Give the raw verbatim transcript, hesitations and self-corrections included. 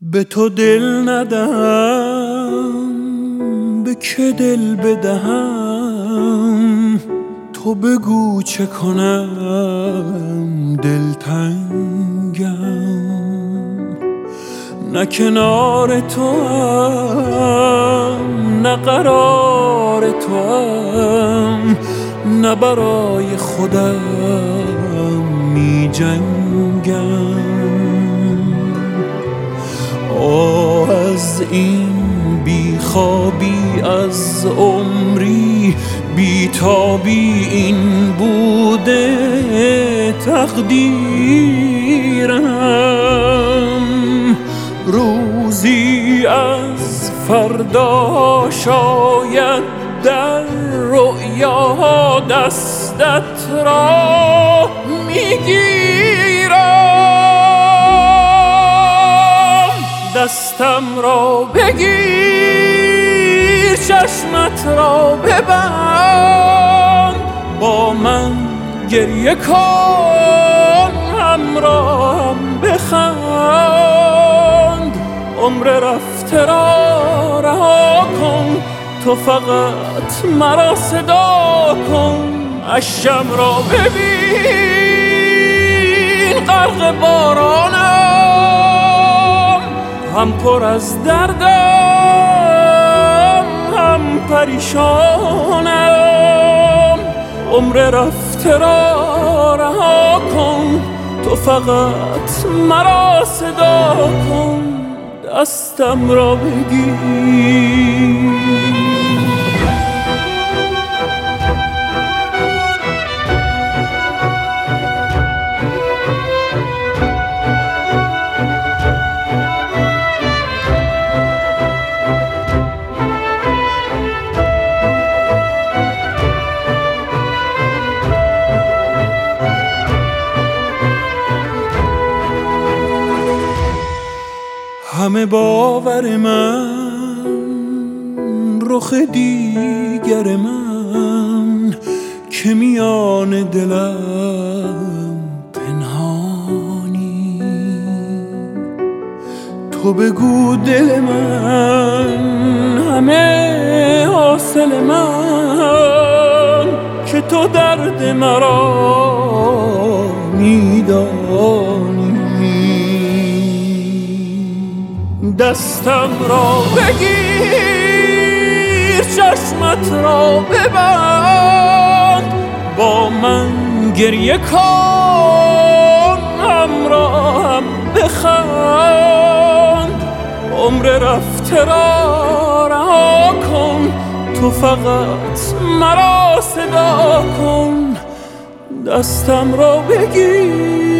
به تو دل ندم، به که دل بدهم؟ تو بگو چه کنم، دلتنگم. نه کنار تو هم، نه قرار تو هم، نه برای خودم می جنگم. آه از این بیخوابی، از عمری بیتابی، این بوده تقدیرم. روزی از فردا شاید در رؤیا دستت را میگیرم. دستم را بگیر، چشمت را ببند، با من گریه کن، همراهم بخند. عمر رفته را رها کن، تو فقط مرا صدا کن. اشکم را ببین، غرق بارانم، هم پر از دردم، هم پریشانم. عمر رفته را رها کن، تو فقط مرا صدا کن. دستم را بگیر. همه باور من، رخ دیگر من، که میان دلم پنهانی. تو بگو دل من، همه حاصل من، که تو درد مرا میدانی. دستم را بگیر، چشمت را ببند، با من گریه کن، همراهم بخند. عمر رفته را رها کن، تو فقط مرا صدا کن. دستم را بگیر.